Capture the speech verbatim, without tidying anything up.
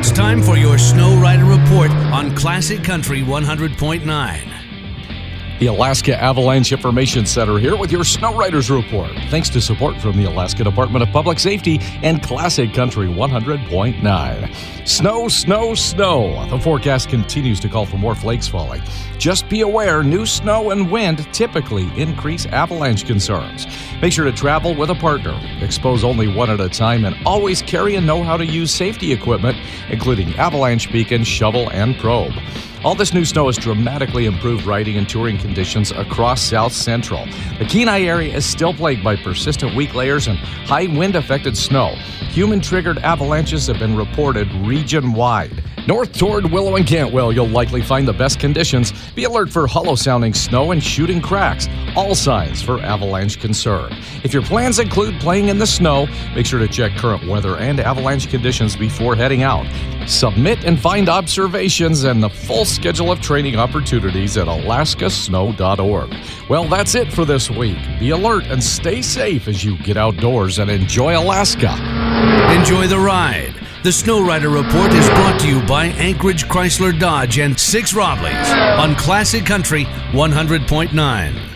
It's time for your Snow Rider Report on Classic Country one hundred point nine. The Alaska Avalanche Information Center here with your Snow Riders Report. Thanks to support from the Alaska Department of Public Safety and Classic Country one hundred point nine. Snow, snow, snow. The forecast continues to call for more flakes falling. Just be aware, new snow and wind typically increase avalanche concerns. Make sure to travel with a partner. Expose only one at a time and always carry and know how to use safety equipment, including avalanche beacon, shovel, and probe. All this new snow has dramatically improved riding and touring conditions across South Central. The Kenai area is still plagued by persistent weak layers and high wind-affected snow. Human-triggered avalanches have been reported region-wide. North toward Willow and Cantwell, you'll likely find the best conditions. Be alert for hollow-sounding snow and shooting cracks, all signs for avalanche concern. If your plans include playing in the snow, make sure to check current weather and avalanche conditions before heading out. Submit and find observations and the full schedule of training opportunities at alaska snow dot org. Well, that's it for this week. Be alert and stay safe as you get outdoors and enjoy Alaska. Enjoy the ride. The Snow Rider Report is brought to you by Anchorage Chrysler Dodge and Six Robley's on Classic Country one hundred point nine.